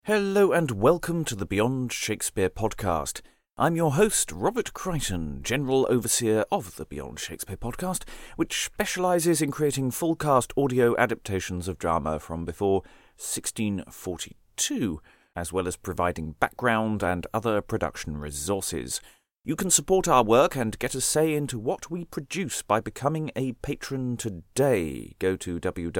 Hello and welcome to the Beyond Shakespeare podcast. I'm your host, Robert Crichton, General Overseer of the Beyond Shakespeare podcast, which specialises in creating full-cast audio adaptations of drama from before 1642, as well as providing background and other production resources. You can support our work and get a say into what we produce by becoming a patron today. Go to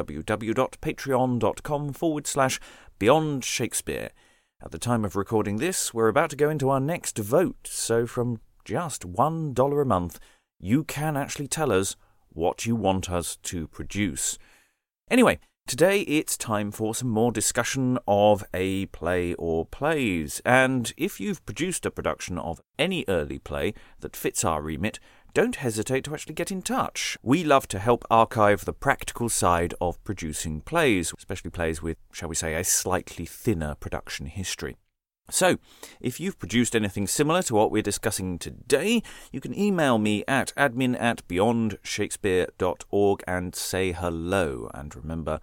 www.patreon.com/Beyond Shakespeare. At the time of recording this, we're about to go into our next vote, so from just $1 a month, you can actually tell us what you want us to produce. Anyway, today it's time for some more discussion of a play or plays, and if you've produced a production of any early play that fits our remit, don't hesitate to actually get in touch. We love to help archive the practical side of producing plays, especially plays with, shall we say, a slightly thinner production history. So, if you've produced anything similar to what we're discussing today, you can email me at admin@beyondshakespeare.org and say hello. And remember,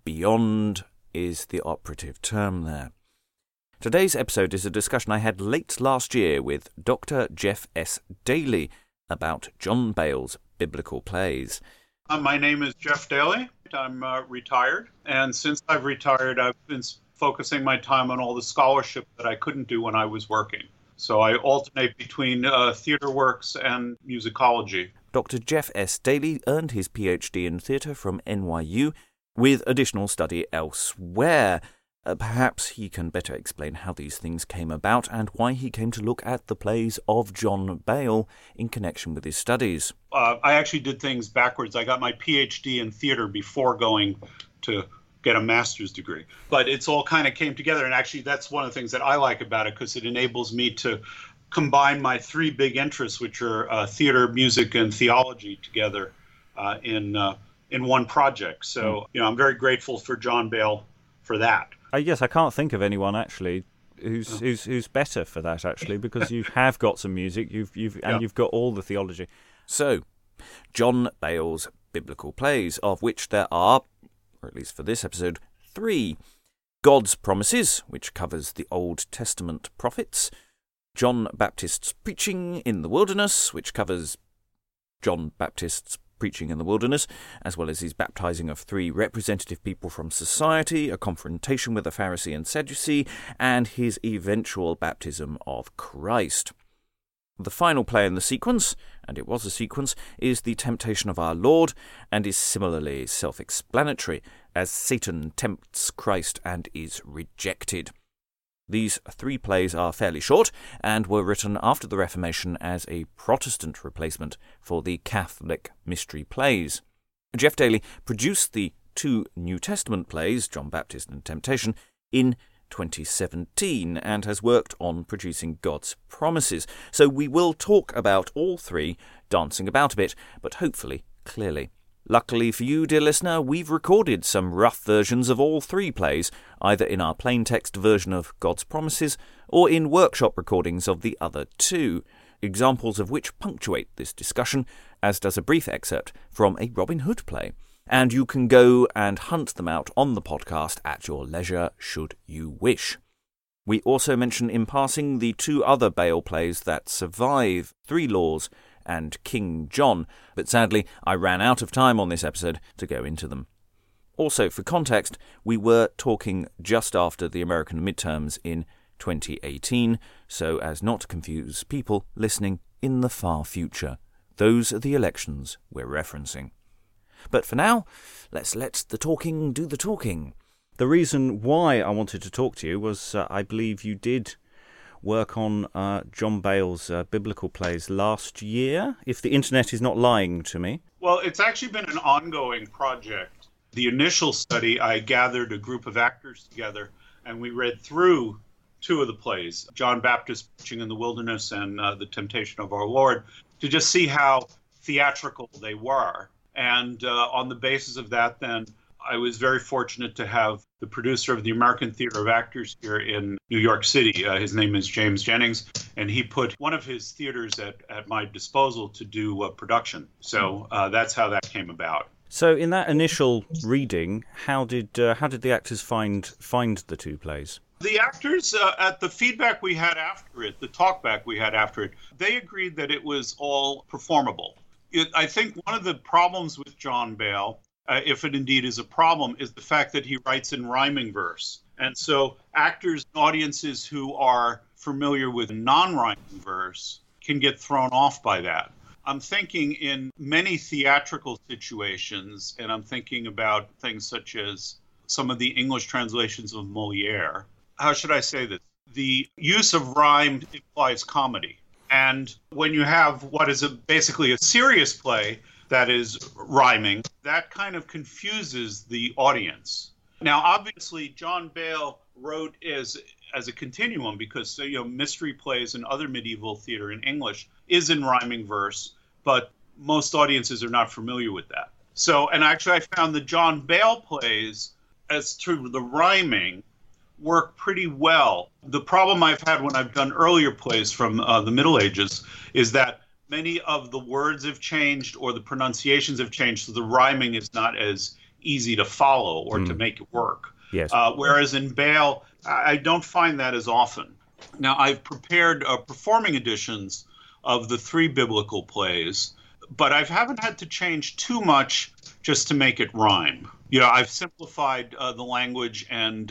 beyond is the operative term there. Today's episode is a discussion I had late last year with Dr. Jeff S. Daly about John Bayle's biblical plays. My name is Jeff Daly. I'm retired, and since I've retired, I've been focusing my time on all the scholarship that I couldn't do when I was working. So I alternate between theater works and musicology. Dr. Jeff S. Daly earned his PhD in theatre from NYU with additional study elsewhere. Perhaps he can better explain how these things came about and why he came to look at the plays of John Bayle in connection with his studies. I actually did things backwards. I got my PhD in theater before going to get a master's degree. But it's all kind of came together, and actually that's one of the things that I like about it, because it enables me to combine my three big interests, which are theater, music, and theology together in one project. So, I'm very grateful for John Bayle for that. Yes, I can't think of anyone actually who's better for that actually, because you have got some music, you've got all the theology. So, John Bayle's biblical plays, of which there are, or at least for this episode, 3. God's Promises, which covers the Old Testament prophets. John Baptist's Preaching in the Wilderness, which covers John Baptist's preaching in the wilderness, as well as his baptizing of 3 representative people from society, a confrontation with a Pharisee and Sadducee, and his eventual baptism of Christ. The final play in the sequence, and it was a sequence, is The Temptation of Our Lord, and is similarly self-explanatory, as Satan tempts Christ and is rejected. These 3 plays are fairly short and were written after the Reformation as a Protestant replacement for the Catholic mystery plays. Jeff Daly produced the 2 New Testament plays, John Baptist and Temptation, in 2017 and has worked on producing God's Promises. So we will talk about all 3, dancing about a bit, but hopefully clearly. Luckily for you, dear listener, we've recorded some rough versions of all 3 plays, either in our plain text version of God's Promises or in workshop recordings of the other 2, examples of which punctuate this discussion, as does a brief excerpt from a Robin Hood play. And you can go and hunt them out on the podcast at your leisure, should you wish. We also mention in passing the 2 other Bayle plays that survive, 3 Laws and King John, but sadly I ran out of time on this episode to go into them. Also, for context, we were talking just after the American midterms in 2018, so as not to confuse people listening in the far future. Those are the elections we're referencing. But for now, let's let the talking do the talking. The reason why I wanted to talk to you was I believe you did work on John Bayle's biblical plays last year, if the internet is not lying to me. Well, it's actually been an ongoing project. The initial study, I gathered a group of actors together, and we read through 2 of the plays, John Baptist Preaching in the Wilderness and The Temptation of Our Lord, to just see how theatrical they were. And on the basis of that, then, I was very fortunate to have the producer of the American Theater of Actors here in New York City. His name is James Jennings, and he put one of his theaters at my disposal to do a production. So that's how that came about. So in that initial reading, how did the actors find the 2 plays? The actors, at the feedback we had after it, the talkback we had after it, they agreed that it was all performable. I think one of the problems with John Bale, if it indeed is a problem, is the fact that he writes in rhyming verse. And so actors and audiences who are familiar with non-rhyming verse can get thrown off by that. I'm thinking in many theatrical situations, and I'm thinking about things such as some of the English translations of Molière. How should I say this? The use of rhyme implies comedy. And when you have what is basically a serious play that is rhyming, that kind of confuses the audience. Now, obviously, John Bale wrote as a continuum because mystery plays and other medieval theater in English is in rhyming verse, but most audiences are not familiar with that. So, and actually, I found the John Bale plays, as to the rhyming, work pretty well. The problem I've had when I've done earlier plays from the Middle Ages is that many of the words have changed or the pronunciations have changed, so the rhyming is not as easy to follow or to make it work. Yes. Whereas in Bale, I don't find that as often. Now, I've prepared performing editions of the 3 biblical plays, but I haven't had to change too much just to make it rhyme. I've simplified the language and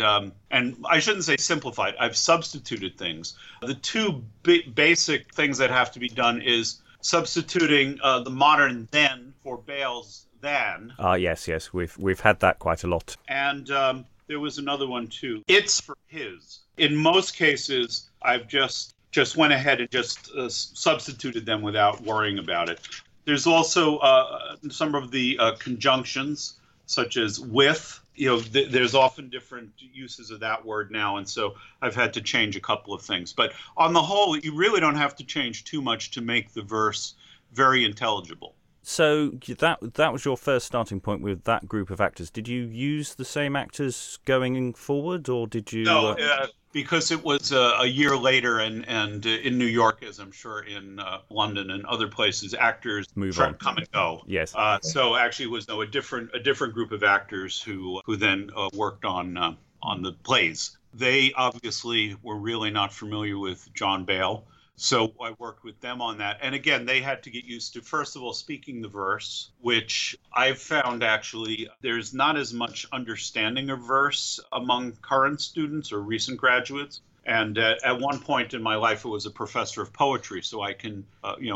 I shouldn't say simplified. I've substituted things. The 2 basic things that have to be done is substituting the modern then for Bale's than. Yes, we've had that quite a lot. And there was another one too. It's for his. In most cases, I've just went ahead and just substituted them without worrying about it. There's also some of the conjunctions, such as with. There's often different uses of that word now, and so I've had to change a couple of things. But on the whole, you really don't have to change too much to make the verse very intelligible. So that was your first starting point with that group of actors. Did you use the same actors going forward, or did you? No, because it was a year later, and in New York, as I'm sure in London and other places, actors come and go. Yes. So actually, it was a different group of actors who then worked on the plays. They obviously were really not familiar with John Bale. So I worked with them on that. And again, they had to get used to, first of all, speaking the verse, which I've found actually there's not as much understanding of verse among current students or recent graduates. And at one point in my life, I was a professor of poetry, so I can,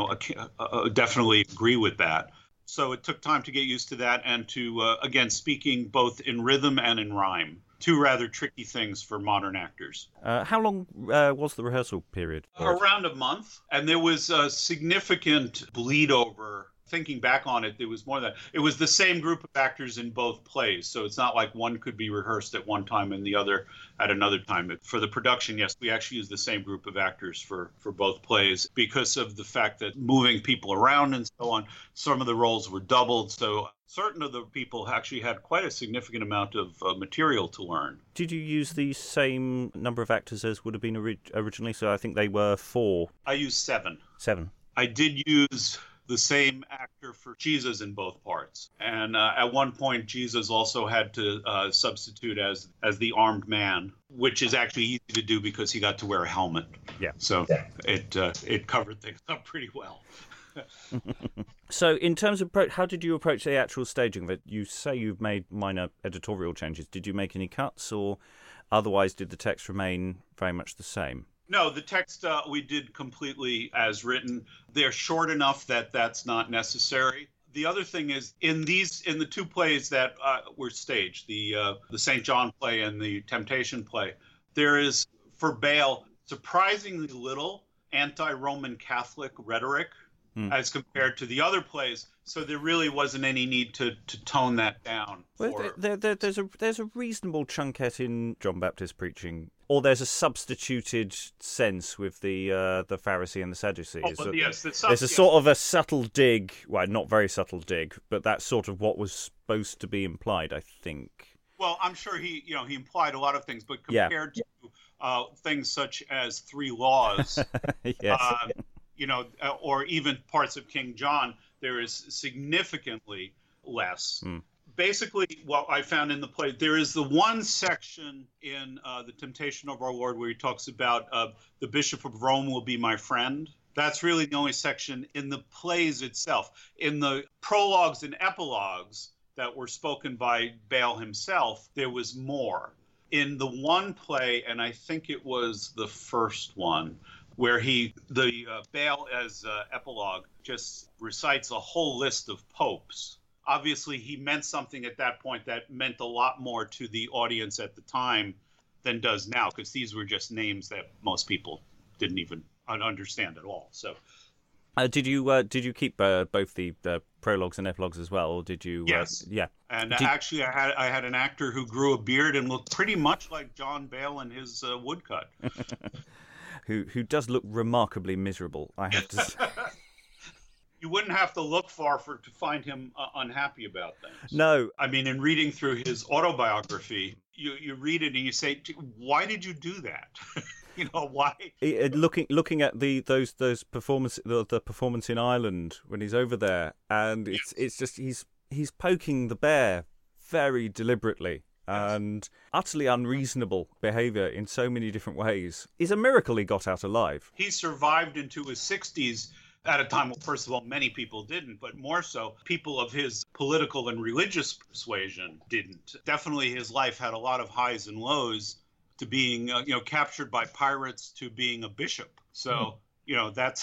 definitely agree with that. So it took time to get used to that and to, again, speaking both in rhythm and in rhyme. 2 rather tricky things for modern actors. How long was the rehearsal period? Around a month. And there was a significant bleed over. Thinking back on it, there was more than that. It was the same group of actors in both plays. So it's not like one could be rehearsed at one time and the other at another time. For the production, yes, we actually used the same group of actors for both plays because of the fact that moving people around and so on, some of the roles were doubled. So certain of the people actually had quite a significant amount of material to learn. Did you use the same number of actors as would have been originally? So I think they were 4. I used 7. 7. I did use the same actor for Jesus in both parts. And at one point, Jesus also had to substitute as the armed man, which is actually easy to do because he got to wear a helmet. Yeah. So it covered things up pretty well. So in terms of how did you approach the actual staging of it? You say you've made minor editorial changes. Did you make any cuts, or otherwise did the text remain very much the same? No, the text we did completely as written. They're short enough that that's not necessary. The other thing is in the 2 plays that were staged, the St. John play and the Temptation play, there is for Bale surprisingly little anti-Roman Catholic rhetoric as compared to the other plays. So there really wasn't any need to tone that down. Well, there's a reasonable chunkette in John Baptist preaching, or there's a substituted sense with the Pharisee and the Sadducees. Oh, but yes, there's a sort of a subtle dig, well, not very subtle dig, but that's sort of what was supposed to be implied, I think. Well, I'm sure he implied a lot of things, but compared to things such as 3 laws, yes. Or even parts of King John, there is significantly less. basically what I found in the play. There is the one section in The Temptation of Our Lord where he talks about the Bishop of Rome will be my friend. That's really the only section in the plays itself. In the prologues and epilogues that were spoken by Bale himself, there was more. In the one play, and I think it was the first one, where Bale as epilogue just recites a whole list of popes. Obviously, he meant something at that point that meant a lot more to the audience at the time than does now, because these were just names that most people didn't even understand at all. So, did you keep both the prologues and epilogues as well, or did you? Yes. Yeah. And actually, I had an actor who grew a beard and looked pretty much like John Bale in his woodcut. Who does look remarkably miserable, I have to say. You wouldn't have to look far to find him unhappy about things. No. I mean, in reading through his autobiography, you read it and you say, why did you do that? Why? Looking at those performance, the performance in Ireland when he's over there, and it's just he's poking the bear very deliberately. And utterly unreasonable behaviour in so many different ways. It's a miracle he got out alive. He survived into his 60s at a time, well, first of all, many people didn't, but more so, people of his political and religious persuasion didn't. Definitely his life had a lot of highs and lows, to being captured by pirates to being a bishop. So, that's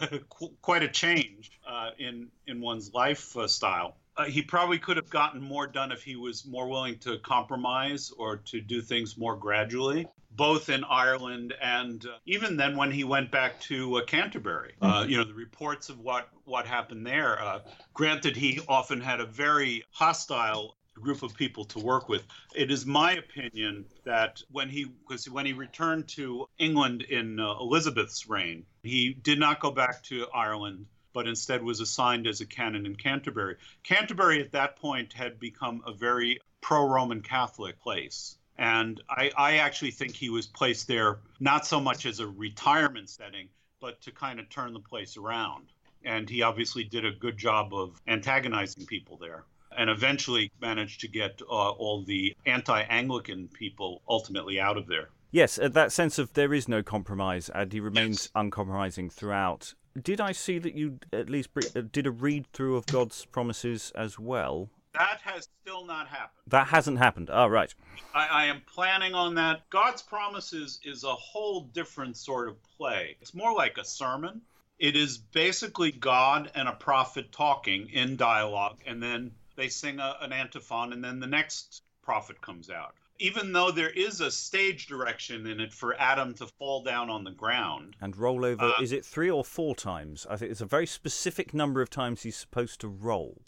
quite a change in one's lifestyle. He probably could have gotten more done if he was more willing to compromise or to do things more gradually, both in Ireland and even then when he went back to Canterbury. The reports of what happened there, granted, he often had a very hostile group of people to work with. It is my opinion that when he returned to England in Elizabeth's reign, he did not go back to Ireland, but instead was assigned as a canon in Canterbury. Canterbury at that point had become a very pro-Roman Catholic place. And I actually think he was placed there not so much as a retirement setting, but to kind of turn the place around. And he obviously did a good job of antagonizing people there, and eventually managed to get all the anti-Anglican people ultimately out of there. Yes, that sense of there is no compromise, and he remains uncompromising throughout. Did I see that you at least did a read-through of God's Promises as well? That has still not happened. That hasn't happened. Oh, right. I am planning on that. God's Promises is a whole different sort of play. It's more like a sermon. It is basically God and a prophet talking in dialogue, and then they sing an antiphon, and then the next prophet comes out. Even though there is a stage direction in it for Adam to fall down on the ground. And roll over, is it 3 or 4 times? I think it's a very specific number of times he's supposed to roll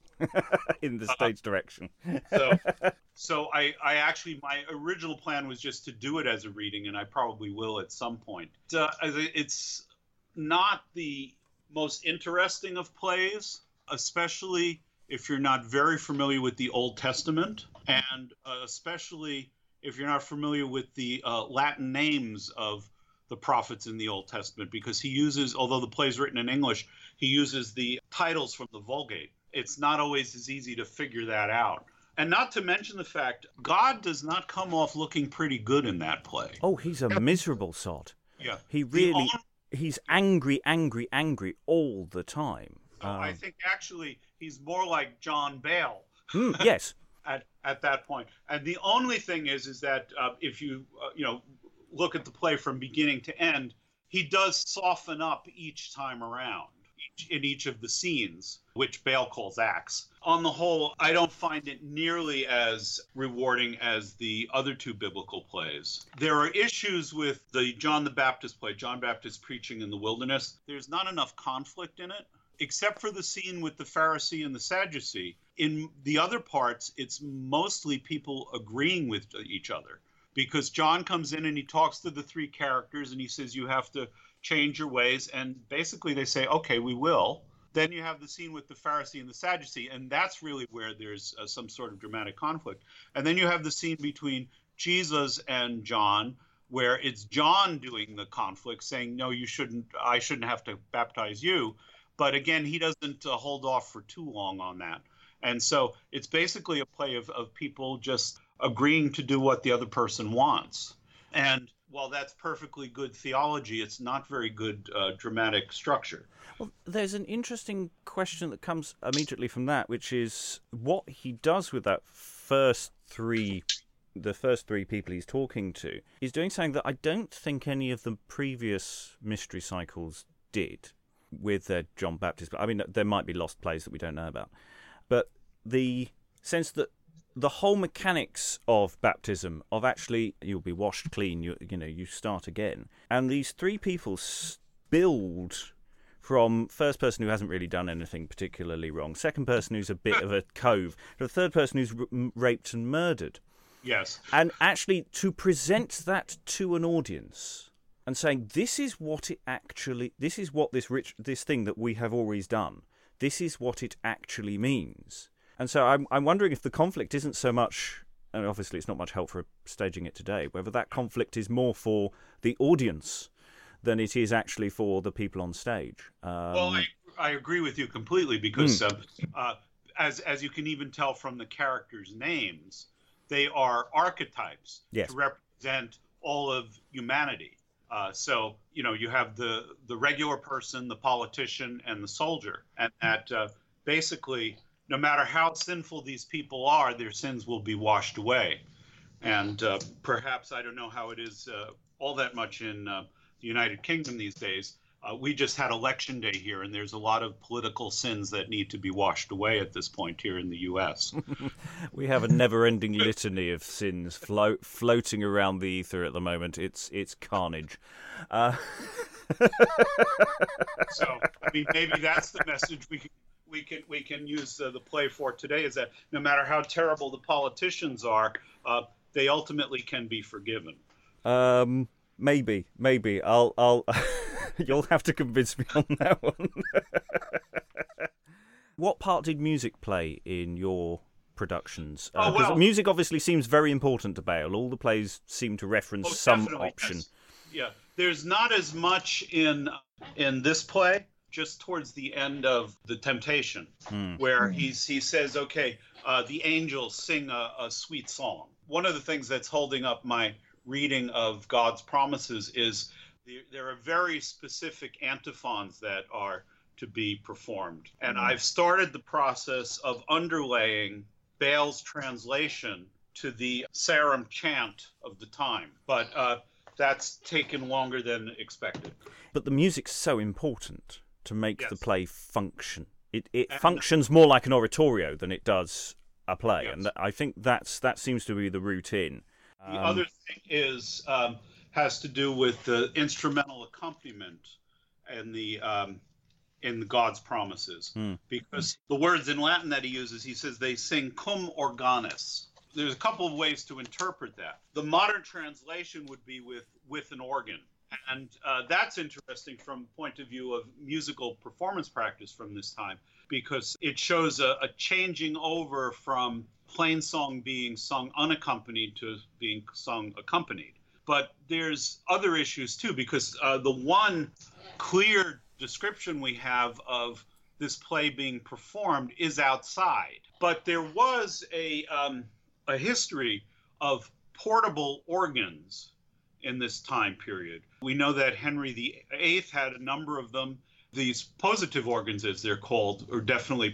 in the stage direction. So I actually, my original plan was just to do it as a reading, and I probably will at some point. It's not the most interesting of plays, especially if you're not very familiar with the Old Testament, and especially if you're not familiar with the Latin names of the prophets in the Old Testament, because he uses, although the play is written in English, he uses the titles from the Vulgate. It's not always as easy to figure that out. And not to mention the fact, God does not come off looking pretty good in that play. Oh, he's a miserable sod. Yeah. He's angry all the time. I think actually he's more like John Bale. Yes. At that point. And the only thing is that if you look at the play from beginning to end, he does soften up each time around, in each of the scenes, which Bale calls acts. On the whole, I don't find it nearly as rewarding as the other 2 biblical plays. There are issues with the John the Baptist play, John Baptist preaching in the wilderness. There's not enough conflict in it, except for the scene with the Pharisee and the Sadducee. In the other parts, it's mostly people agreeing with each other, because John comes in and he talks to the 3 characters and he says, you have to change your ways. And basically they say, okay, we will. Then you have the scene with the Pharisee and the Sadducee, and that's really where there's some sort of dramatic conflict. And then you have the scene between Jesus and John, where it's John doing the conflict, saying, no, I shouldn't have to baptize you. But again, he doesn't hold off for too long on that. And so it's basically a play of people just agreeing to do what the other person wants. And while that's perfectly good theology, it's not very good dramatic structure. Well, there's an interesting question that comes immediately from that, which is what he does with that the first three people he's talking to. He's doing something that I don't think any of the previous Mystery Cycles did with their John Baptist. I mean, there might be lost plays that we don't know about. But the sense that the whole mechanics of baptism, of actually you'll be washed clean, you start again. And these three people build from first person who hasn't really done anything particularly wrong, second person who's a bit of a cove, to the third person who's raped and murdered. Yes. And actually to present that to an audience and saying, this is what this thing that we have always done, this is what it actually means. And so I'm wondering if the conflict isn't so much, and obviously it's not much help for staging it today, whether that conflict is more for the audience than it is actually for the people on stage. Well, I agree with you completely because as you can even tell from the characters' names, they are archetypes to represent all of humanity. So, you have the regular person, the politician, and the soldier. And that basically, no matter how sinful these people are, their sins will be washed away. And perhaps, I don't know how it is all that much in the United Kingdom these days. We just had election day here, and there's a lot of political sins that need to be washed away at this point here in the U.S. We have a never-ending litany of sins floating around the ether at the moment. It's carnage. So, I mean, maybe that's the message we can use the play for today, is that no matter how terrible the politicians are, they ultimately can be forgiven. Maybe. I'll you'll have to convince me on that one. What part did music play in your productions? Music obviously seems very important to Bale. All the plays seem to reference some option. Yes. Yeah, there's not as much in this play. Just towards the end of The Temptation, where he says, okay, the angels sing a sweet song. One of the things that's holding up my reading of God's promises is there are very specific antiphons that are to be performed. And I've started the process of underlaying Bale's translation to the Sarum chant of the time. But that's taken longer than expected. But the music's so important to make the play function. It functions more like an oratorio than it does a play. Yes. And I think that seems to be the route in. The other thing is has to do with the instrumental accompaniment and the in God's promises, because the words in Latin that he uses, he says they sing cum organis. There's a couple of ways to interpret that. The modern translation would be with an organ, and that's interesting from the point of view of musical performance practice from this time, because it shows a changing over from plain song being sung unaccompanied to being sung accompanied. But there's other issues too, because the one clear description we have of this play being performed is outside. But there was a history of portable organs in this time period. We know that Henry VIII had a number of them. These positive organs, as they're called, are definitely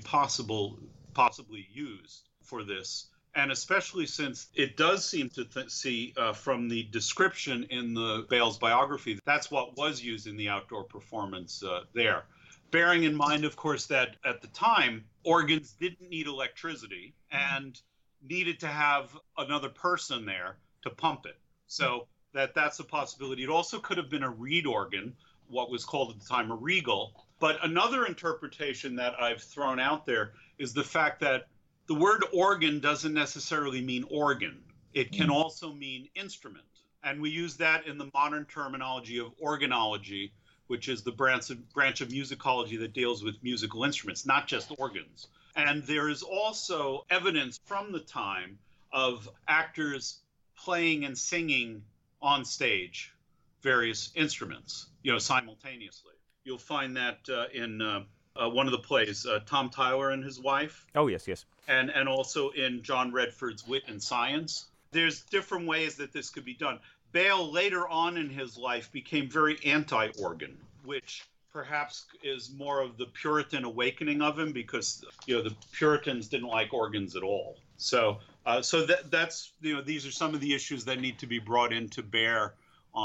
possibly used for this. And especially since it does seem to see from the description in the Bale's biography, that's what was used in the outdoor performance there. Bearing in mind, of course, that at the time, organs didn't need electricity and needed to have another person there to pump it. So that's a possibility. It also could have been a reed organ, what was called at the time a regal. But another interpretation that I've thrown out there is the fact that the word organ doesn't necessarily mean organ. It can also mean instrument. And we use that in the modern terminology of organology, which is the branch of musicology that deals with musical instruments, not just organs. And there is also evidence from the time of actors playing and singing on stage various instruments, simultaneously. You'll find that in one of the plays, Tom Tyler and his wife. Oh, yes, yes. And also in John Redford's Wit and Science. There's different ways that this could be done. Bale, later on in his life, became very anti-organ, which perhaps is more of the Puritan awakening of him, because the Puritans didn't like organs at all. So that's these are some of the issues that need to be brought into bear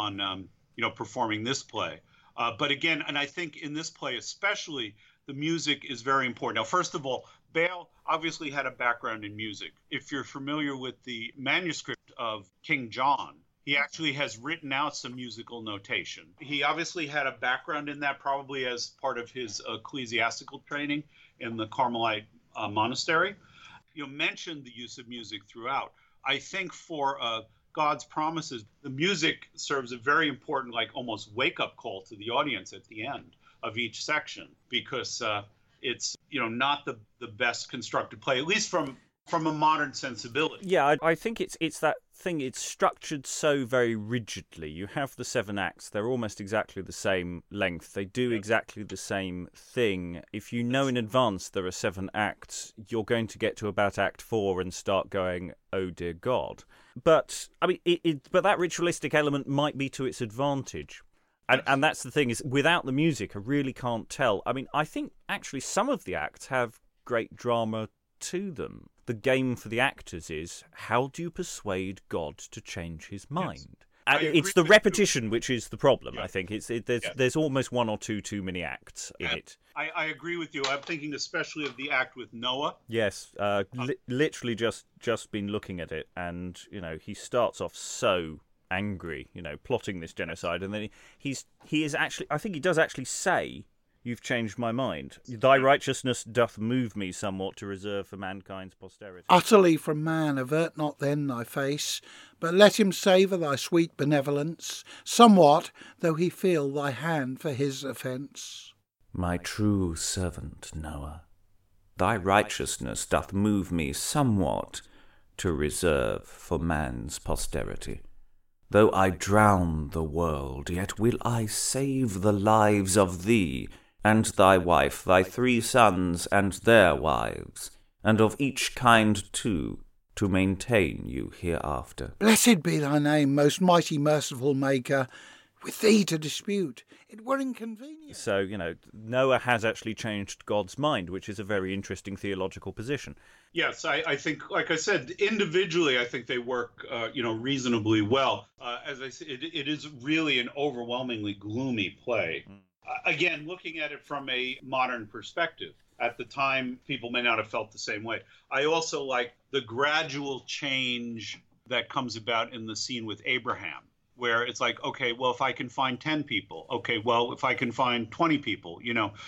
on performing this play. But again, and I think in this play especially, the music is very important. Now, first of all, Bale obviously had a background in music. If you're familiar with the manuscript of King John, he actually has written out some musical notation. He obviously had a background in that, probably as part of his ecclesiastical training in the Carmelite monastery. You mentioned the use of music throughout. I think for God's Promises, the music serves a very important, like almost wake-up call to the audience at the end of each section, because it's not the best constructed play, at least from a modern sensibility. Yeah, I think it's that thing. It's structured so very rigidly. You have the 7 acts; they're almost exactly the same length. They do exactly the same thing. If you know in advance there are 7 acts, you're going to get to about Act 4 and start going, "Oh dear God!" But I mean, but that ritualistic element might be to its advantage. And that's the thing, is without the music, I really can't tell. I mean, I think actually some of the acts have great drama to them. The game for the actors is, how do you persuade God to change his mind? Yes. And it's the repetition which is the problem, yeah. I think. There's almost 1 or 2 too many acts in it. I agree with you. I'm thinking especially of the act with Noah. Yes, literally just been looking at it, and he starts off so angry, plotting this genocide, and then he is actually, I think he does actually say, "You've changed my mind. Thy righteousness doth move me somewhat to reserve for mankind's posterity." Utterly from man avert not then thy face, but let him savour thy sweet benevolence, somewhat, though he feel thy hand for his offence. My true servant Noah, thy righteousness doth move me somewhat to reserve for man's posterity. Though I drown the world, yet will I save the lives of thee, and thy wife, thy 3 sons, and their wives, and of each kind too, to maintain you hereafter. Blessed be thy name, most mighty merciful Maker. With thee to dispute, it were inconvenient. So, Noah has actually changed God's mind, which is a very interesting theological position. Yes, I think, like I said, individually, I think they work, reasonably well. As I said, it is really an overwhelmingly gloomy play. Again, looking at it from a modern perspective, at the time, people may not have felt the same way. I also like the gradual change that comes about in the scene with Abraham, where it's like, okay, well, if I can find 10 people, okay, well, if I can find 20 people,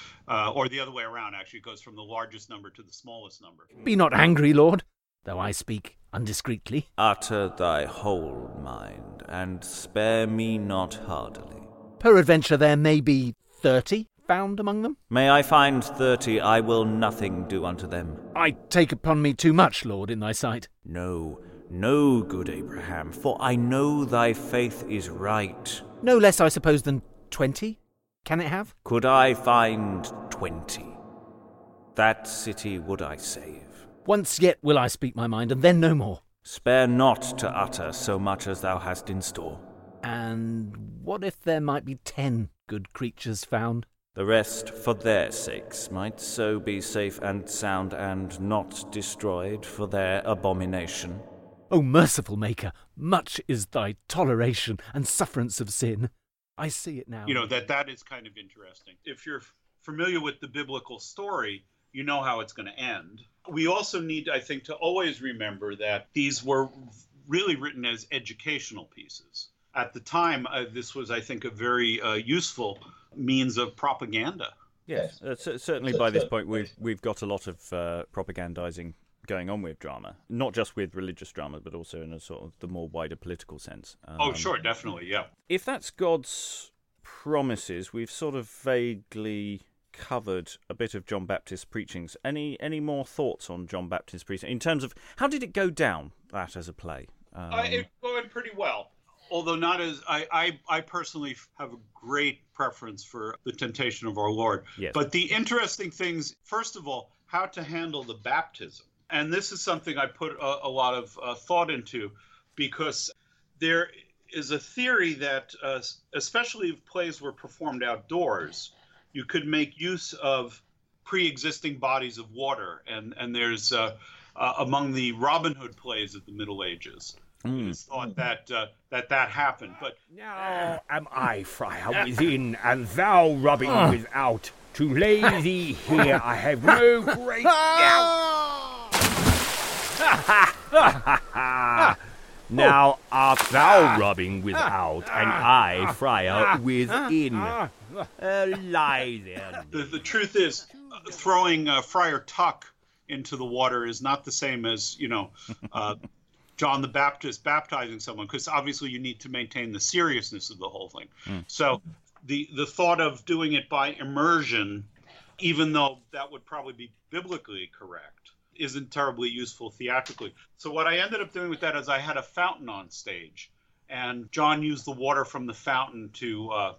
or the other way around, actually, it goes from the largest number to the smallest number. Be not angry, Lord, though I speak undiscreetly. Utter thy whole mind, and spare me not hardily. Peradventure there may be 30 found among them? May I find 30, I will nothing do unto them. I take upon me too much, Lord, in thy sight. No, good Abraham, for I know thy faith is right. No less, I suppose, than 20? Can it have? Could I find 20, that city would I save. Once yet will I speak my mind, and then no more. Spare not to utter so much as thou hast in store. And what if there might be 10 good creatures found? The rest, for their sakes, might so be safe and sound, and not destroyed for their abomination. O merciful Maker, much is thy toleration and sufferance of sin. I see it now. That is kind of interesting. If you're familiar with the biblical story, you know how it's going to end. We also need, I think, to always remember that these were really written as educational pieces. At the time, this was, I think, a very useful means of propaganda. Yes, certainly by this point we've got a lot of propagandizing going on with drama, not just with religious drama, but also in a sort of the more wider political sense. Sure, definitely, yeah. If that's God's Promises, we've sort of vaguely covered a bit of John Baptist's preachings. Any more thoughts on John Baptist's preaching in terms of how did it go down, that as a play? It went pretty well. although not as I personally have a great preference for The Temptation of Our Lord. Yes. But the interesting things, first of all, how to handle the baptism. And this is something I put a lot of thought into, because there is a theory that, especially if plays were performed outdoors, you could make use of pre-existing bodies of water. And there's, among the Robin Hood plays of the Middle Ages, it's thought that that happened. But now am I, friar, within, and thou, Robin, without. To lay thee here I have no great doubt. Now art thou, Robin, without, and I, friar, within. Lie there. The truth is, throwing Friar Tuck into the water is not the same as, John the Baptist baptizing someone, because obviously you need to maintain the seriousness of the whole thing. So the thought of doing it by immersion, even though that would probably be biblically correct, isn't terribly useful theatrically. So what I ended up doing with that is I had a fountain on stage, and John used the water from the fountain to,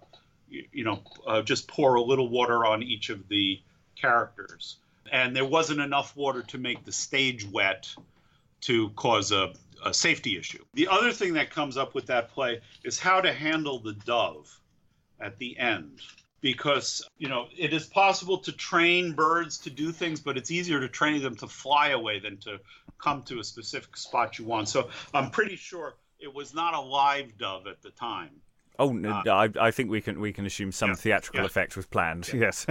just pour a little water on each of the characters. And there wasn't enough water to make the stage wet to cause a safety issue. The other thing that comes up with that play is how to handle the dove at the end. Because, it is possible to train birds to do things, but it's easier to train them to fly away than to come to a specific spot you want. So I'm pretty sure it was not a live dove at the time. Oh, no, I think we can assume some theatrical effect was planned. Yes.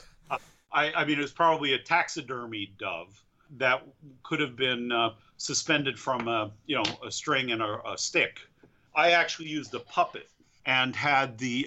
I mean, it was probably a taxidermy dove that could have been suspended from a string and a stick. I actually used a puppet and had the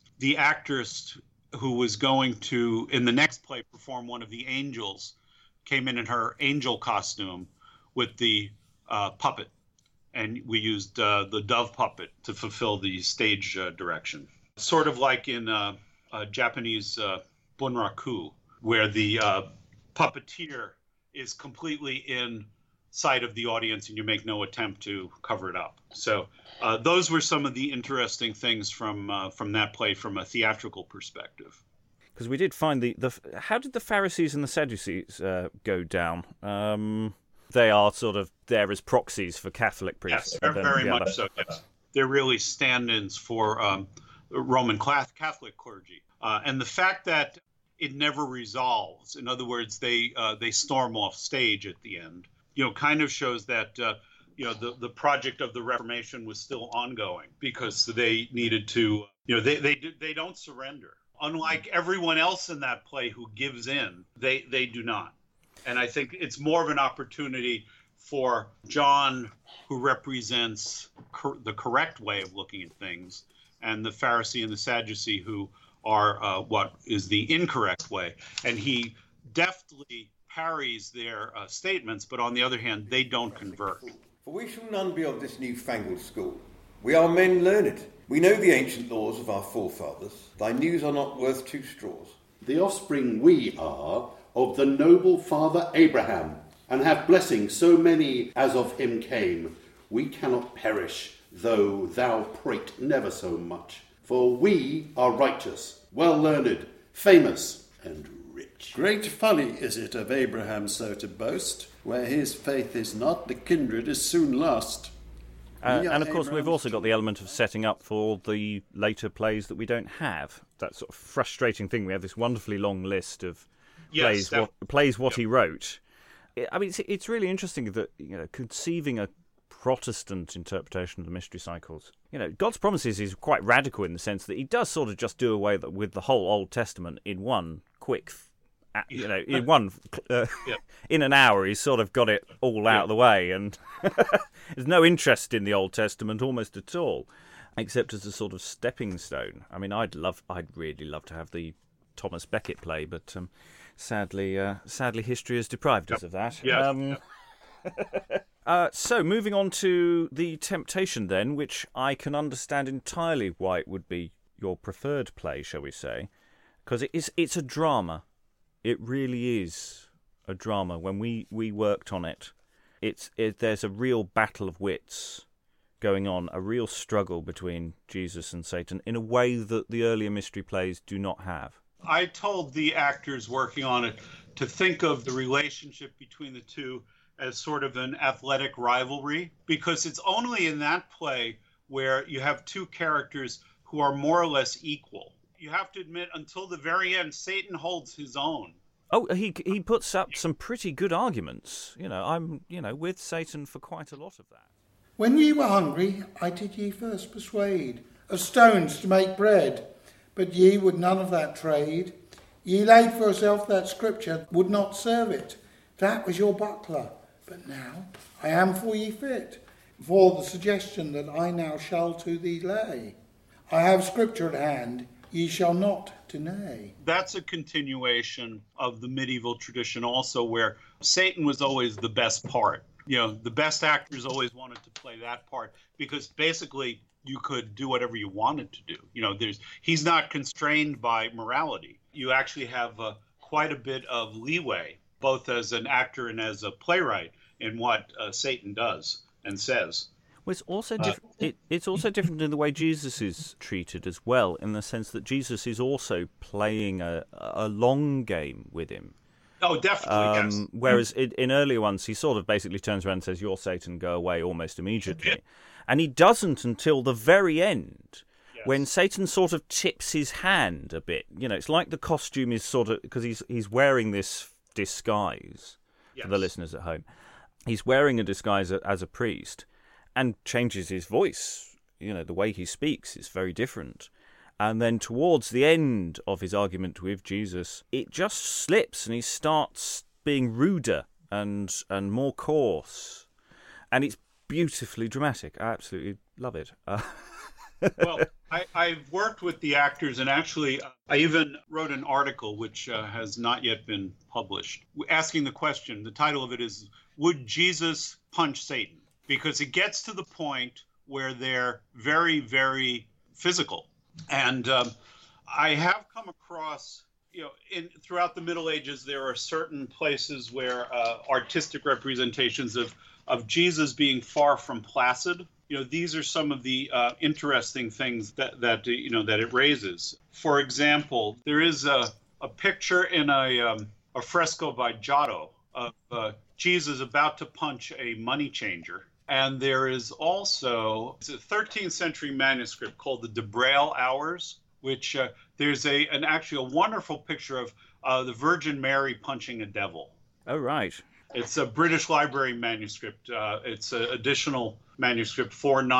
actress who was going to, in the next play, perform one of the angels, came in her angel costume with the puppet. And we used the dove puppet to fulfill the stage direction. Sort of like in Japanese bunraku, where the puppeteer is completely in sight of the audience and you make no attempt to cover it up. So those were some of the interesting things from that play from a theatrical perspective. Because we did find how did the Pharisees and the Sadducees go down? They are sort of there as proxies for Catholic priests. Yes, very much so. Yes. They're really stand-ins for Roman Catholic clergy. And the fact that it never resolves, in other words, they storm off stage at the end, kind of shows that the project of the Reformation was still ongoing, because they needed to, they don't surrender. Unlike everyone else in that play who gives in, they do not. And I think it's more of an opportunity for John, who represents the correct way of looking at things, and the Pharisee and the Sadducee, who are what is the incorrect way. And he deftly parries their statements, but on the other hand, they don't convert. For we shall none be of this newfangled school. We are men learned. We know the ancient laws of our forefathers. Thy news are not worth two straws. The offspring we are of the noble father Abraham, and have blessings so many as of him came. We cannot perish, though thou prate never so much. For we are righteous, well learned, famous, and rich. Great folly is it of Abraham so to boast. Where his faith is not, the kindred is soon lost. And of course, we've also got the element of setting up for the later plays that we don't have. That sort of frustrating thing. We have this wonderfully long list of plays what he wrote. I mean, it's really interesting that conceiving a Protestant interpretation of the Mystery Cycles. God's Promises is quite radical in the sense that he does sort of just do away with the whole Old Testament in one quick, in an hour. He's sort of got it all out of the way, and there's no interest in the Old Testament almost at all, except as a sort of stepping stone. I mean, I'd really love to have the Thomas Becket play, but sadly, history has deprived us of that. Yes. So, moving on to The Temptation, then, which I can understand entirely why it would be your preferred play, shall we say, because it's a drama. It really is a drama. When we worked on it, there's a real battle of wits going on, a real struggle between Jesus and Satan in a way that the earlier mystery plays do not have. I told the actors working on it to think of the relationship between the two as sort of an athletic rivalry, because it's only in that play where you have two characters who are more or less equal. You have to admit, until the very end, Satan holds his own. Oh, he puts up some pretty good arguments. I'm with Satan for quite a lot of that. When ye were hungry, I did ye first persuade of stones to make bread, but ye would none of that trade. Ye laid for yourself that scripture, would not serve it. That was your buckler. But now I am for ye fit, for the suggestion that I now shall to thee lay. I have scripture at hand, ye shall not deny. That's a continuation of the medieval tradition also, where Satan was always the best part. The best actors always wanted to play that part, because basically you could do whatever you wanted to do. He's not constrained by morality. You actually have quite a bit of leeway, both as an actor and as a playwright, in what Satan does and says. Well, it's also different. It's also different in the way Jesus is treated as well, in the sense that Jesus is also playing a long game with him. Oh, definitely, yes. Whereas in earlier ones, he sort of basically turns around and says, "You're Satan, go away," almost immediately. And he doesn't until the very end, when Satan sort of tips his hand a bit. It's like the costume is sort of, because he's wearing this disguise, for the listeners at home. He's wearing a disguise as a priest and changes his voice. The way he speaks is very different. And then towards the end of his argument with Jesus, it just slips and he starts being ruder and more coarse. And it's beautifully dramatic. I absolutely love it. Well, I've worked with the actors, and actually I even wrote an article which has not yet been published, asking the question. The title of it is, "Would Jesus punch Satan?" Because it gets to the point where they're very, very physical. And I have come across, throughout the Middle Ages, there are certain places where artistic representations of Jesus being far from placid. These are some of the interesting things that it raises. For example, there is a picture in a fresco by Giotto of Jesus about to punch a money changer. And there is also a 13th century manuscript called the De Braille Hours, which there's actually a wonderful picture of the Virgin Mary punching a devil. Oh, right. It's a British Library manuscript. It's an additional manuscript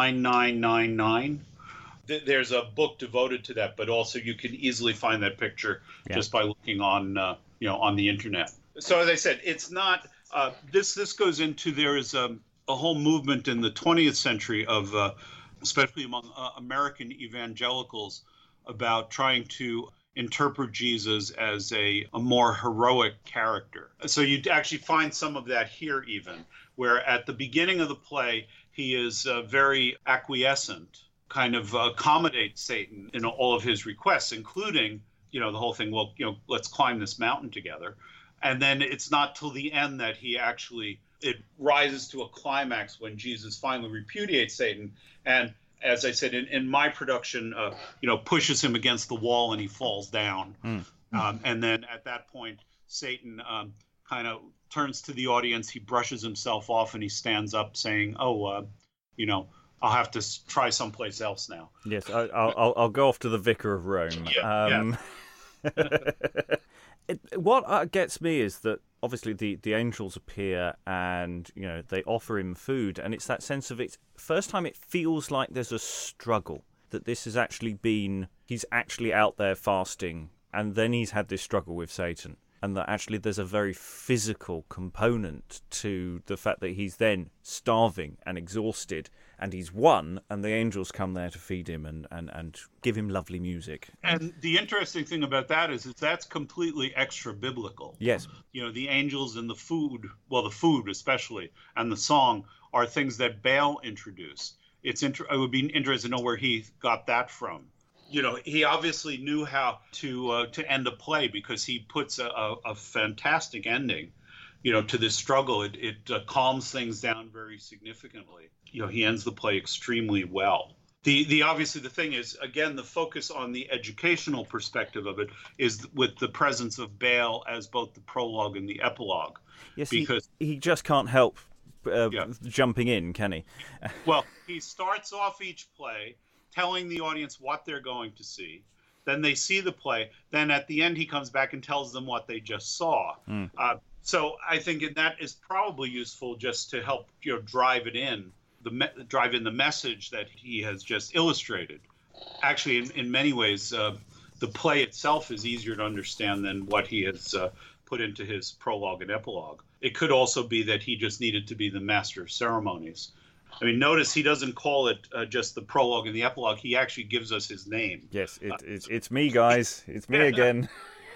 49999. There's a book devoted to that, but also you can easily find that picture just by looking on the internet. So as I said, it's not this goes into, there is a whole movement in the 20th century of especially among American evangelicals about trying to interpret Jesus as a more heroic character. So you actually find some of that here even, where at the beginning of the play, he is very acquiescent, kind of accommodates Satan in all of his requests, including, the whole thing, let's climb this mountain together. And then it's not till the end that it rises to a climax when Jesus finally repudiates Satan. And as I said, in my production, pushes him against the wall and he falls down. And then at that point, Satan kind of turns to the audience. He brushes himself off and he stands up saying, I'll have to try someplace else now. Yes, I'll go off to the Vicar of Rome. What gets me is that obviously the angels appear and they offer him food, and it's that sense of it. First time it feels like there's a struggle, that this has actually been, he's actually out there fasting, and then he's had this struggle with Satan, and that actually there's a very physical component to the fact that he's then starving and exhausted, and he's won, and the angels come there to feed him and give him lovely music. And the interesting thing about that is that's completely extra-biblical. Yes. The angels and the food especially, and the song are things that Baal introduced. It would be interesting to know where he got that from. He obviously knew how to end a play, because he puts a fantastic ending to this struggle. It calms things down very significantly. He ends the play extremely well. The obviously the thing is, again, the focus on the educational perspective of it is with the presence of Baal as both the prologue and the epilogue. Yes, because he just can't help jumping in, can he? Well, he starts off each play telling the audience what they're going to see. Then they see the play. Then at the end, he comes back and tells them what they just saw. So I think that is probably useful just to help drive in the message that he has just illustrated. Actually, in many ways, the play itself is easier to understand than what he has put into his prologue and epilogue. It could also be that he just needed to be the master of ceremonies. I mean, notice he doesn't call it just the prologue and the epilogue. He actually gives us his name. Yes, it's me, guys. It's me again.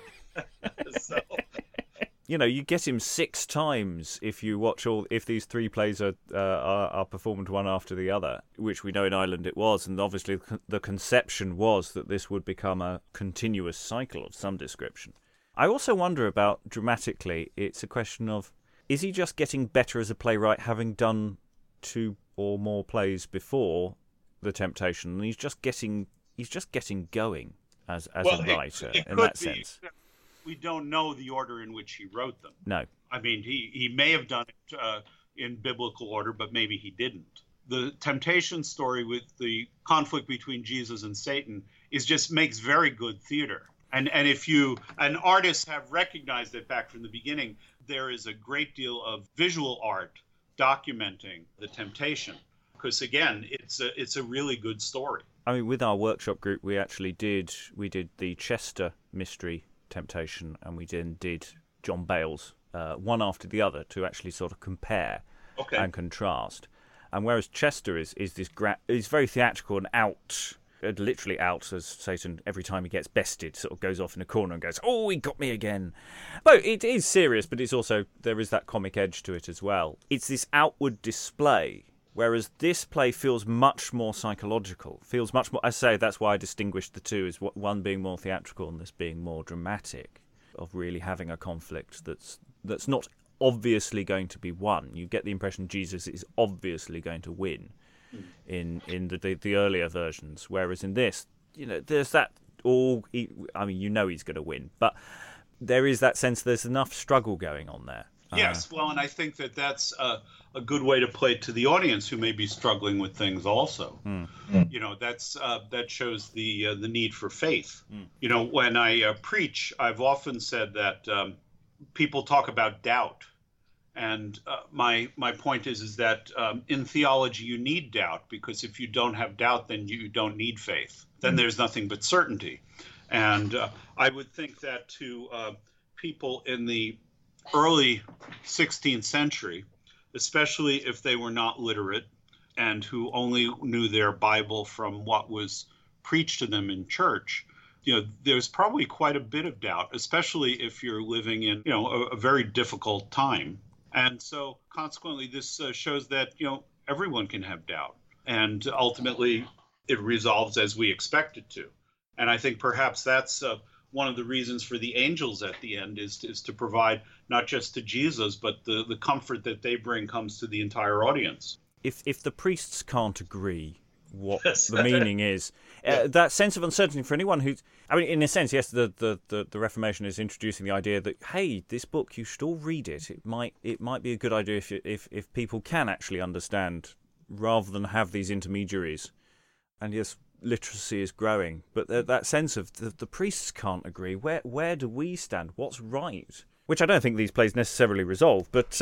So. You get him 6 times if you watch if these 3 plays are performed one after the other, which we know in Ireland it was, and obviously the conception was that this would become a continuous cycle of some description. I also wonder about, dramatically, it's a question of, is he just getting better as a playwright, having done 2 or more plays before The Temptation, and he's just getting going as a writer in that sense? We don't know the order in which he wrote them. No. I mean, he may have done it in biblical order, but maybe he didn't. The temptation story with the conflict between Jesus and Satan makes very good theater. And artists have recognized it back from the beginning. There is a great deal of visual art documenting the temptation, because again, it's a really good story. I mean, with our workshop group, we did the Chester mystery Temptation, and we did John Bale's one after the other to actually sort of compare and contrast. And whereas Chester is very theatrical and out, literally out, as Satan, every time he gets bested, sort of goes off in a corner and goes, "Oh, he got me again." But it is serious, but it's also, there is that comic edge to it as well. It's this outward display, whereas this play feels much more psychological, feels much more, I say, that's why I distinguished the two, as one being more theatrical and this being more dramatic, of really having a conflict that's not obviously going to be won. You get the impression Jesus is obviously going to win in the earlier versions, whereas in this, there's that he's going to win, but there is that sense there's enough struggle going on there. Yes, and I think that's a good way to play it to the audience who may be struggling with things also. That shows the need for faith. When I preach, I've often said that people talk about doubt, and my point is that in theology you need doubt, because if you don't have doubt, then you don't need faith. Then there's nothing but certainty. And I would think that to people in the early 16th century, especially if they were not literate and who only knew their Bible from what was preached to them in church, there's probably quite a bit of doubt, especially if you're living in, a very difficult time. And so consequently, this shows that, everyone can have doubt, and ultimately it resolves as we expect it to. And I think perhaps that's one of the reasons for the angels at the end is to provide not just to Jesus, but the comfort that they bring comes to the entire audience. If the priests can't agree what the meaning is, that sense of uncertainty for anyone who's, in a sense, yes, the Reformation is introducing the idea that, hey, this book, you should all read it. It might be a good idea if people can actually understand, rather than have these intermediaries. And yes, literacy is growing, but that sense of the priests can't agree. Where do we stand? What's right? Which I don't think these plays necessarily resolve, but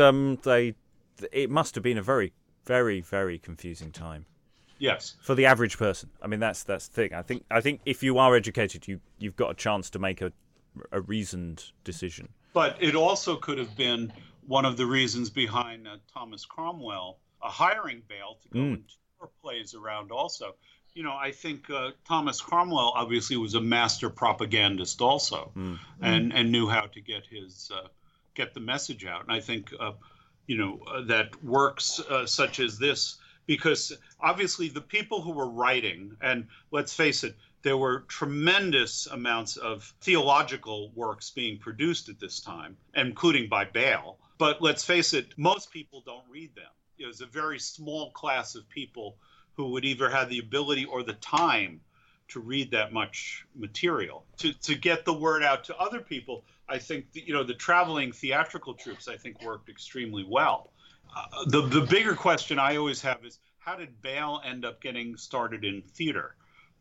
it must have been a very, very, very confusing time. Yes, for the average person. That's the thing. I think if you are educated, you've got a chance to make a reasoned decision. But it also could have been one of the reasons behind Thomas Cromwell hiring Baal to go and tour plays around also. I think Thomas Cromwell obviously was a master propagandist also, and knew how to get the message out. And I think that works such as this, because obviously the people who were writing, and let's face it, there were tremendous amounts of theological works being produced at this time, including by Baal. But let's face it, most people don't read them. It's a very small class of people who would either have the ability or the time to read that much material. To get the word out to other people, I think the traveling theatrical troops, I think, worked extremely well. The bigger question I always have is, how did Bale end up getting started in theater?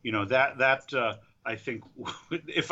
I think if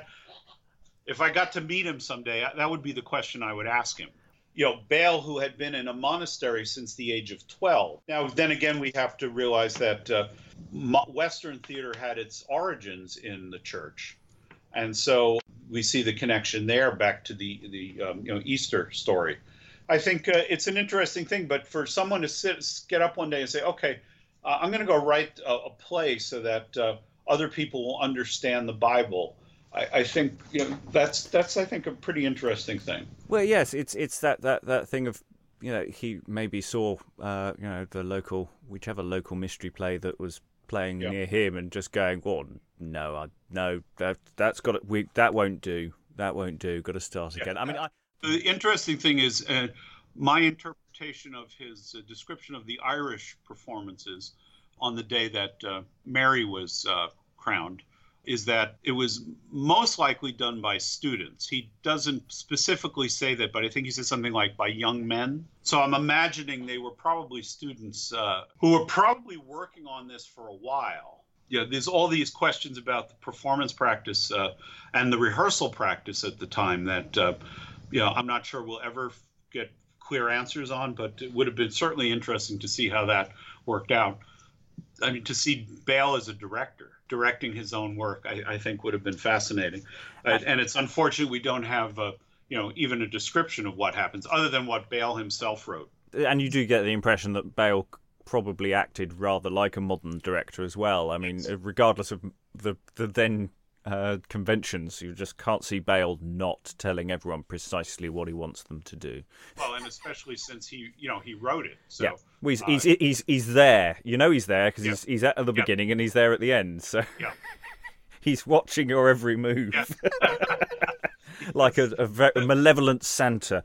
I got to meet him someday, that would be the question I would ask him. Bale, who had been in a monastery since the age of 12. Now, then again, we have to realize that Western theater had its origins in the church. And so we see the connection there back to the Easter story. I think it's an interesting thing, but for someone to get up one day and say, okay, I'm going to go write a play so that other people will understand the Bible, I think that's I think a pretty interesting thing. Well, yes, it's that thing of he maybe saw the local, whichever local mystery play that was playing near him, and just going, well, no, that's got it. That won't do. Got to start again. I mean, the interesting thing is my interpretation of his description of the Irish performances on the day that Mary was crowned is that it was most likely done by students. He doesn't specifically say that, but I think he says something like by young men. So I'm imagining they were probably students who were probably working on this for a while. There's all these questions about the performance practice and the rehearsal practice at the time that I'm not sure we'll ever get clear answers on, but it would have been certainly interesting to see how that worked out. I mean, to see Bale as a director, directing his own work, I think would have been fascinating. And it's unfortunate we don't have, even a description of what happens, other than what Bale himself wrote. And you do get the impression that Bale probably acted rather like a modern director as well. I mean, regardless of the then conventions, you just can't see Bale not telling everyone precisely what he wants them to do. Well, and especially since he wrote it. So, yeah, well, he's there. He's there because he's at the beginning and he's there at the end. So he's watching your every move. Like a very malevolent Santa.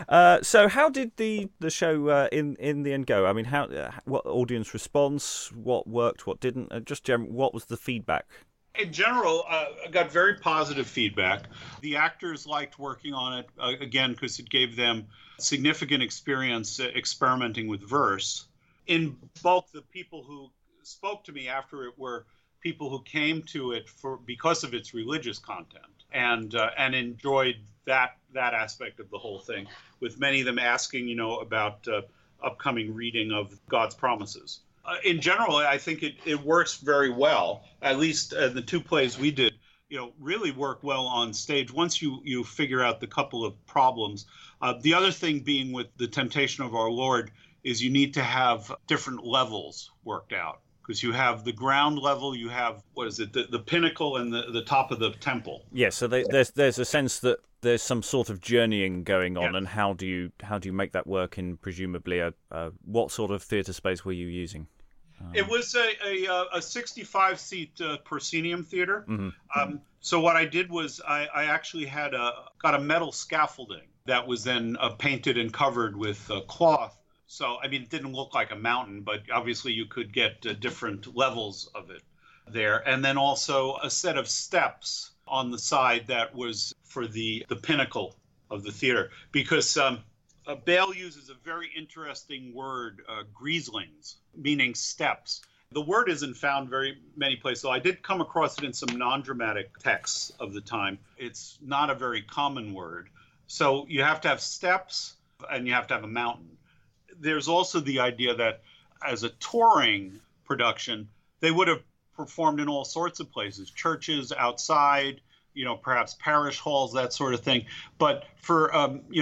So how did the show in the end go? I mean, what audience response? What worked? What didn't? What was the feedback? In general, I got very positive feedback. The actors liked working on it, again, because it gave them significant experience experimenting with verse. In bulk, the people who spoke to me after it were people who came to it because of its religious content and enjoyed that aspect of the whole thing, with many of them asking, about upcoming reading of God's promises. In general, I think it works very well. At least the two plays we did, really work well on stage once you figure out the couple of problems. The other thing being with The Temptation of Our Lord is you need to have different levels worked out. Because you have the ground level, you have, the pinnacle and the top of the temple. Yes, so there's a sense that there's some sort of journeying going on, and how do you make that work in presumably what sort of theatre space were you using? It was a 65-seat proscenium theater. Mm-hmm. So what I did was I actually got a metal scaffolding that was then painted and covered with cloth. So, I mean, it didn't look like a mountain, but obviously you could get different levels of it there. And then also a set of steps on the side that was for the pinnacle of the theater. Because Bale uses a very interesting word, grieslings, meaning steps. The word isn't found very many places. So I did come across it in some non-dramatic texts of the time. It's not a very common word. So you have to have steps and you have to have a mountain. There's also the idea that as a touring production, they would have performed in all sorts of places, churches, outside, perhaps parish halls, that sort of thing. But for,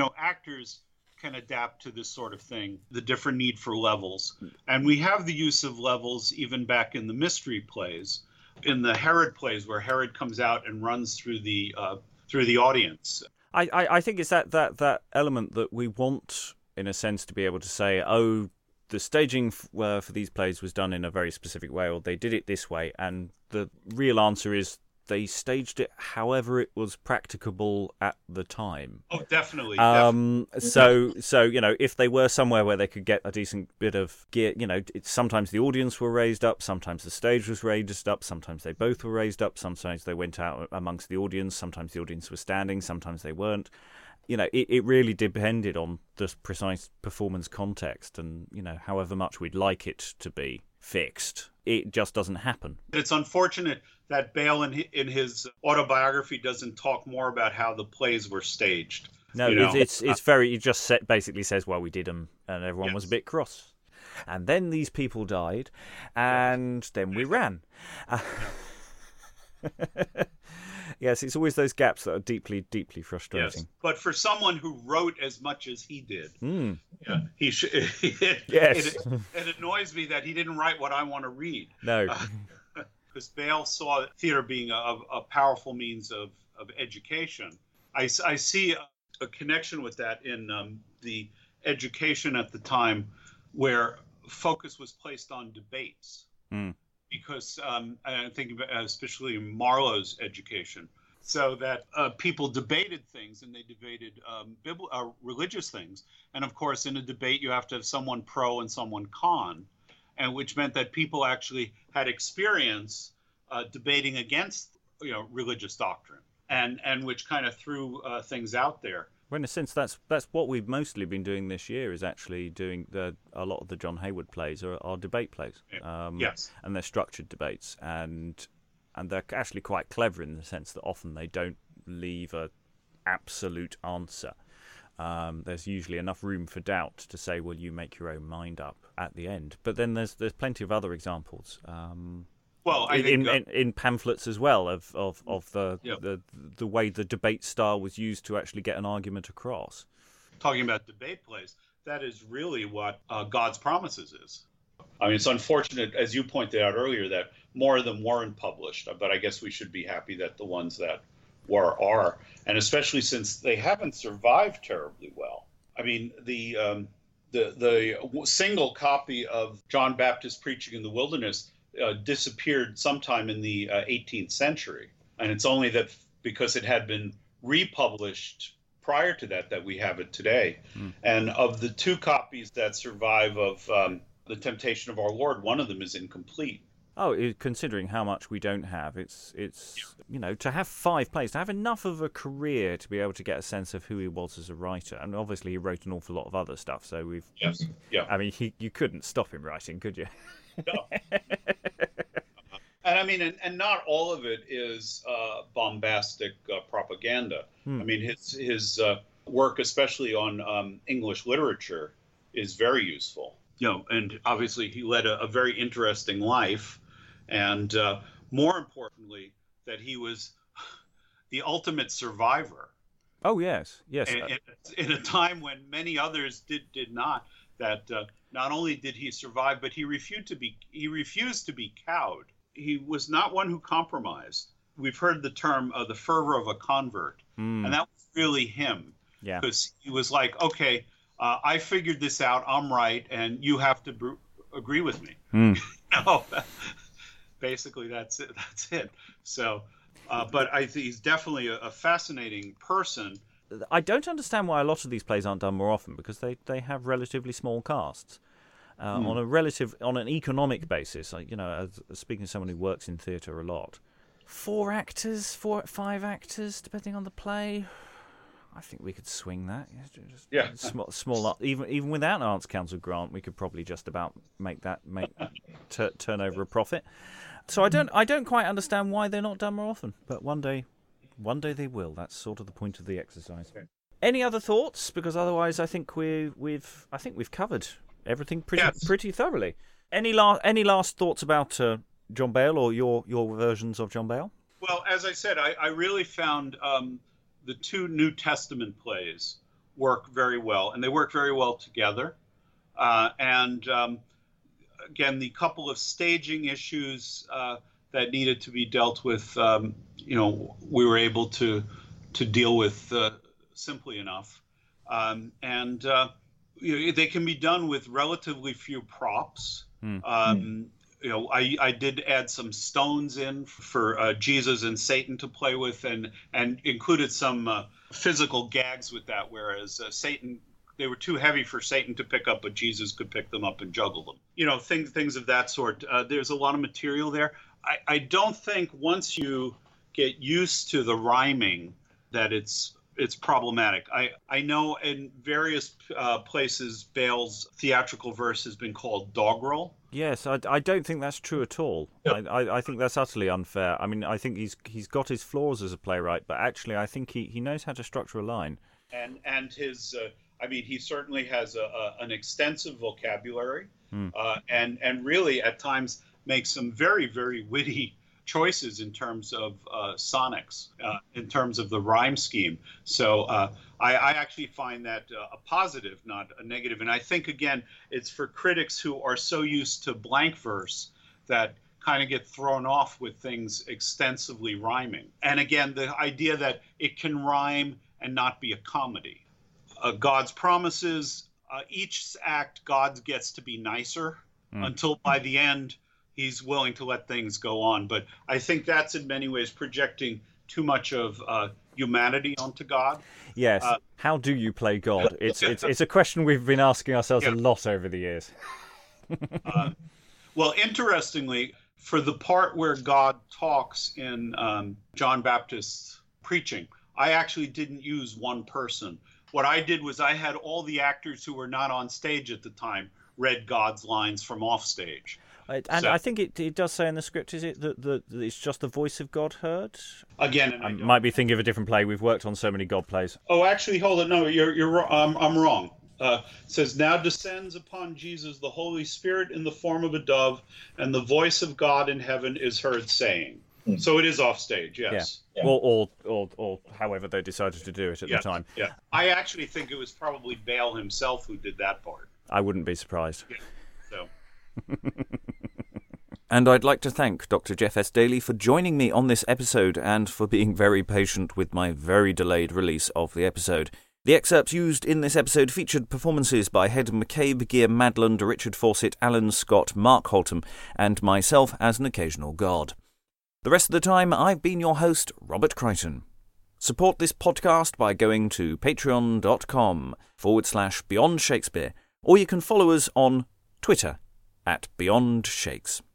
actors can adapt to this sort of thing, the different need for levels. And we have the use of levels even back in the mystery plays, in the Herod plays, where Herod comes out and runs through the audience. I think it's that element that we want, in a sense, to be able to say, the staging for these plays was done in a very specific way, or they did it this way, and the real answer is they staged it however it was practicable at the time. Oh, definitely. So if they were somewhere where they could get a decent bit of gear, sometimes the audience were raised up, sometimes the stage was raised up, sometimes they both were raised up, sometimes they went out amongst the audience, sometimes the audience was standing, sometimes they weren't. It really depended on the precise performance context, and however much we'd like it to be fixed, it just doesn't happen. It's unfortunate that Bale in his autobiography doesn't talk more about how the plays were staged. No, it's very. It just basically says, "Well, we did them," and everyone was a bit cross. And then these people died, and then we ran. Yes, it's always those gaps that are deeply, deeply frustrating. Yes. But for someone who wrote as much as he did, Yes. it annoys me that he didn't write what I want to read. No. Because Bale saw theater being a powerful means of education. I see a connection with that in the education at the time, where focus was placed on debates. Because I think especially Marlowe's education, so that people debated things, and they debated religious things. And of course, in a debate, you have to have someone pro and someone con, and which meant that people actually had experience debating against religious doctrine, and which kind of threw things out there. Well, in a sense, that's what we've mostly been doing this year, is actually doing a lot of the John Hayward plays are debate plays. Yes. And they're structured debates, and they're actually quite clever in the sense that often they don't leave a absolute answer. There's usually enough room for doubt to say, well, you make your own mind up at the end. But then there's plenty of other examples. Well, I think in pamphlets as well of the way the debate style was used to actually get an argument across. Talking about debate plays, that is really what God's Promises is. I mean, it's unfortunate, as you pointed out earlier, that more of them weren't published. But I guess we should be happy that the ones that were are, and especially since they haven't survived terribly well. I mean, the single copy of John Baptist Preaching in the Wilderness disappeared sometime in the 18th century. And it's only that because it had been republished prior to that we have it today. And of the two copies that survive of The Temptation of Our Lord, one of them is incomplete. Oh, considering how much we don't have, it's to have 5 plays, to have enough of a career to be able to get a sense of who he was as a writer. And obviously he wrote an awful lot of other stuff, so we've... Yes, yeah. I mean, you couldn't stop him writing, could you? No. And I mean, and not all of it is bombastic propaganda. I mean, his work, especially on English literature, is very useful. And obviously he led a very interesting life, and more importantly, that he was the ultimate survivor. Oh yes. In a time when many others did not. That not only did he survive, but he refused to be cowed. He was not one who compromised. We've heard the term the fervor of a convert, and that was really him. Yeah, because he was like, okay, I figured this out. I'm right, and you have to agree with me. Basically, that's it. So, but I think he's definitely a fascinating person. I don't understand why a lot of these plays aren't done more often, because they have relatively small casts. On an economic basis, as speaking to someone who works in theatre a lot, 5 actors, depending on the play. I think we could swing that. Yeah. Small. Even without an Arts Council grant, we could probably just about make turn over a profit. So I don't quite understand why they're not done more often. But one day they will. That's sort of the point of the exercise. Any other thoughts? Because otherwise, I think we've covered everything pretty thoroughly. Any last thoughts about John Bale or your versions of John Bale? Well, as I said, I really found the 2 New Testament plays work very well, and they work very well together. And again, the couple of staging issues that needed to be dealt with, we were able to deal with simply enough. They can be done with relatively few props. I did add some stones in for Jesus and Satan to play with, and included some physical gags with that, whereas Satan, they were too heavy for Satan to pick up, but Jesus could pick them up and juggle them. Things of that sort. There's a lot of material there. I don't think once you get used to the rhyming that it's problematic. I know in various places Bale's theatrical verse has been called doggerel. Yes, I don't think that's true at all. Yeah. I think that's utterly unfair. I mean, I think he's got his flaws as a playwright, but actually I think he knows how to structure a line. And his, he certainly has an extensive vocabulary, and really at times makes some very, very witty choices in terms of sonics, in terms of the rhyme scheme. So I actually find that a positive, not a negative. And I think, again, it's for critics who are so used to blank verse that kind of get thrown off with things extensively rhyming. And again, the idea that it can rhyme and not be a comedy. God's promises, each act, God gets to be nicer until by the end, he's willing to let things go on. But I think that's in many ways projecting too much of humanity onto God. Yes. How do you play God? It's a question we've been asking ourselves a lot over the years. Well, interestingly, for the part where God talks in John Baptist's preaching, I actually didn't use one person. What I did was I had all the actors who were not on stage at the time read God's lines from off stage. And so, I think it does say in the script, is it, that it's just the voice of God heard? Again, I might be thinking of a different play. We've worked on so many God plays. Oh, actually, hold on. No, you're wrong. I'm wrong. It says, now descends upon Jesus the Holy Spirit in the form of a dove, and the voice of God in heaven is heard saying. So it is off stage, yes. Yeah. Or however they decided to do it at the time. Yeah. I actually think it was probably Bale himself who did that part. I wouldn't be surprised. Yeah. So. And I'd like to thank Dr. Jeff S. Daly for joining me on this episode and for being very patient with my very delayed release of the episode. The excerpts used in this episode featured performances by Head McCabe, Gear Madland, Richard Fawcett, Alan Scott, Mark Holtham, and myself as an occasional god. The rest of the time, I've been your host, Robert Crichton. Support this podcast by going to patreon.com/Beyond Shakespeare, or you can follow us on Twitter @Beyond Shakes.